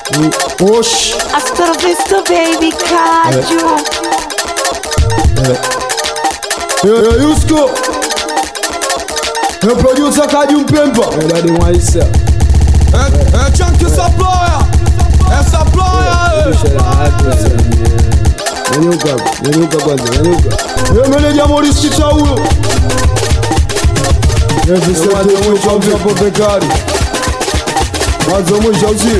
Osh. Hasta la vista baby Kaju. Yusko. Producer Kaju Mpemba. Daddy Mwaisa. Chunky supplier. Supplier. Nyanyuka kwanza. Meneja Morris Chitauyo. Visete mwisho hapo Bekari. Mwanzo mwisho usio.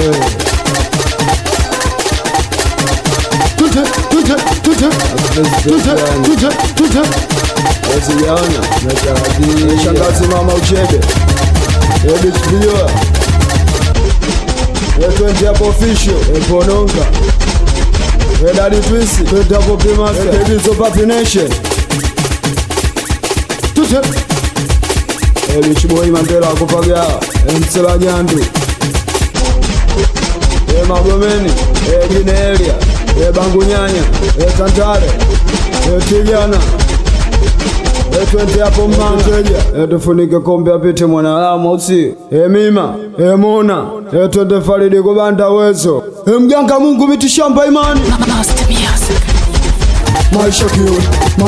Tute. Wasiyaona. Shangazi mama Uchebe. Bitch Viola. Twende hapo official. Pononga. Daddy Twisi. Twende hapo Pimasa. Bizo Papi Nation. Tute. Bitch boy Mandela kupaga. Msela Nyandu. Magomeni. Ginelia. Bangu Nyanya. Tantare. Tijana. Twende hapo mmanteja. Tufunike kombe apite mwanalamu usi. Mima. Mona. Twende Faridi kubanda wezo. Mganga Mungu mitishamba imani. Maisha kiu.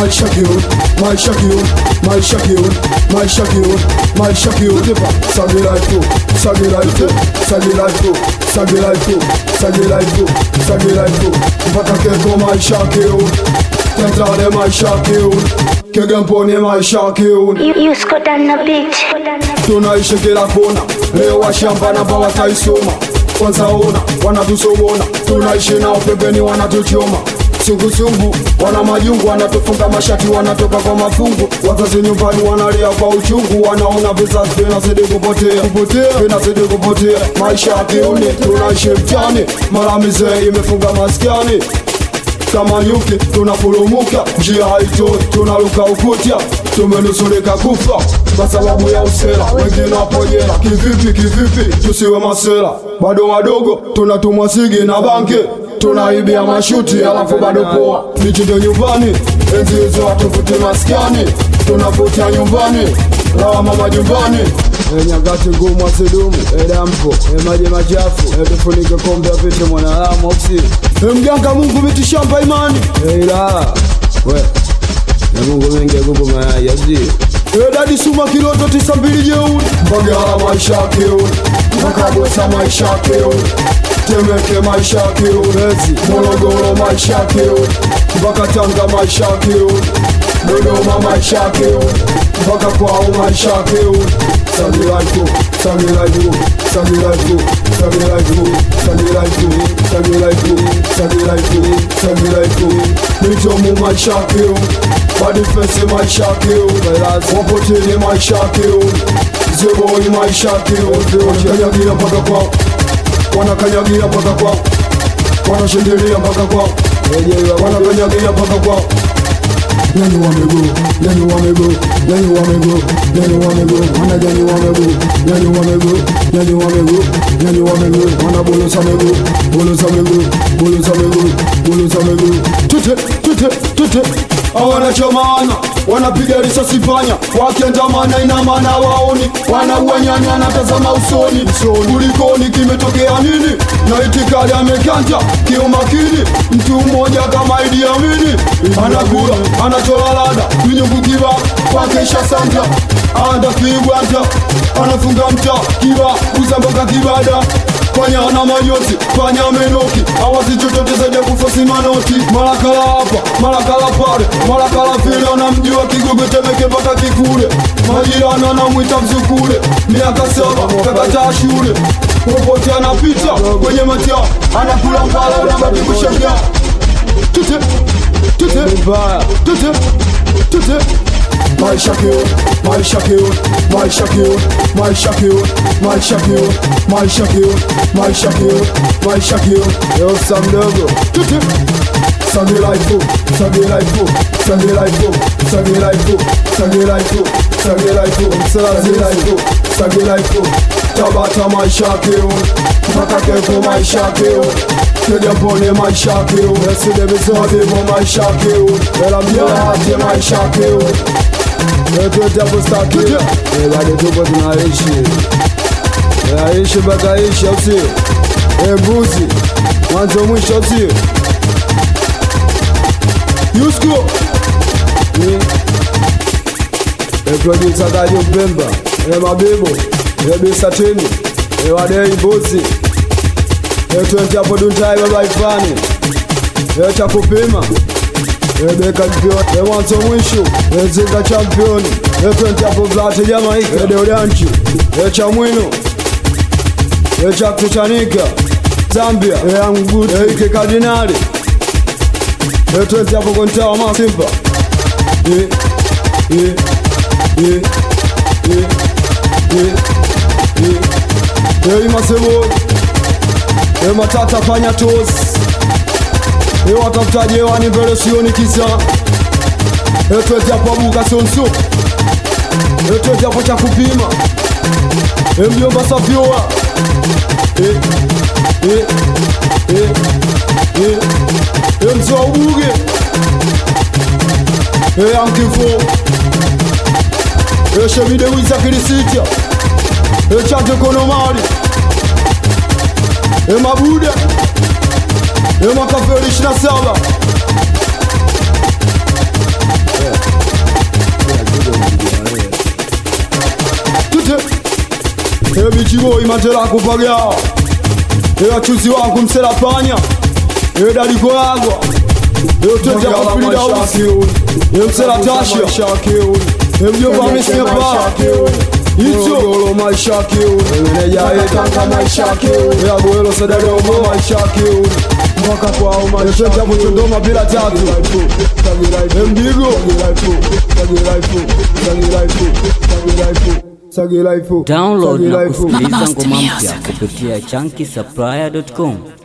Sagi mpaka keko maisha kiu. Tentale maisha kiu. Kegemponi maisha kiu. Yusko dana beat. Tunaishi kila kona. Leo washamba na bawa taisoma. Kwanza ona, wanatusomona. Tunaishi nao pembeni wanatuchoma. Sungu wana majungu, wanatufunga mashati, wanatoka kwa mafungu. Wazazi nyumbani wanalia kwa uchungu, wanaona vizazi vinazidi kupotea. Maisha ya kiuni, tunaishi mtani, mara mizee imefunga maskani. Kama nyuki tunafurumuka, njia haitoi, tunaruka ukuta. Tumenusurika kufa kwa sababu ya usela, wengine wapo jela. Kivipi tusiwe masela? Bado wadogo tunatumwa sigi na banke, tunaibia mashuti alafu bado poa. Mitindo nyumbani, enzi hizo watufuti maskani, tunafutia nyumbani, lawama majumbani. Nyakati ngumu asidumu, dampo, maji machafu, tufunike kombe apite mwanalamu usi. Mganga Mungu mitishamba imani. Ilala, we, na Mungu mengi kuku mayai yazi. Daddy Suma Kiloto 92 jeuri. Mbagala maisha kiu. Makabosa maisha kiu. Temeke maisha kiu. Morogoro maisha kiu. Mpaka Tanga maisha kiu. Dodoma maisha kiu. Mpaka kwao maisha kiu. Mitomu maisha kiu. Body face maisha kiu. Wapotele maisha kiu. Zeboi maisha kiu. Wanakanyagia mpaka kwao. Wanashindilia mpaka kwao. Wanakanyagia mpaka kwao. Nyanyua miguu. Wanabulusa miguu. Tute. Wanachomana, wanapiga risasi panya, wakiandamana ina maana waoni, wanaua nyanya na tazama usoni. Kulikoni kimetokea nini? Na itikadi amekanja kiumakini. Mtu mmoja kama Idi Amini anakula, anacholalada vinyungu kiba wakesha santa. Anda kibwanta, anafunga mta kiba uzamboka kibada. Panya na manyozi, panya menoki, awazi chochote zaidi ya kufosi manoti. Malakala hapa, malakala pale, malakala vile anamjua Kigogo Temeke mpaka Kikule. Majirani anamwita mzukule, miaka 7 kakataa shule. Popote anapita kwenye mataa, anakula mpala unabaki kushangaa. Tute. Maisha kiu. Yo samdogo. Tute. Sagi life. Tabata maisha kiu. Mpaka keko maisha kiu. Kegemponi maisha kiu. Reside bizo maisha kiu. Bela mjahati maisha kiu. Twende hapo staki. Bado tupo tunaishi. Aishi mpaka ishi au sio? Mbuzi mwanzo mwisho sio Yusko producer Gajo Mpemba Mabebo Besateni Wadei Mbuzi 20 hapo duntai baba ifani cha kupima Beka champion mwanzo mwisho Zinga champion 20 hapo Vlate Jamaica Deodanchi cha mwino cha kuchanika Zambia Anguti Ike Kardinali 20 hapo kontawa Masimba Masebo Matata fanya tozi watafutaji hewani mbele sioni kisa 20 hapo abuka sonso 20 hapo cha kupima mjomba Safioa mzo ubuge ankifo shemide wiza kilisitia chante konomari mabuda makafeli 27 tute bichiboi matela kupagao wachuzi wangu mselapanya daliko yagwa tete kupilida usi mselatasha mjomba amesnepa Icho maisha kiu meneja yetanga maisha kiu ya goelo sadari omo maisha kiu mpaka kwa uma yeteja mchondoma bila tatu mbigo Download na kusikiliza ngoma mpya kupitia chunky supplier.com.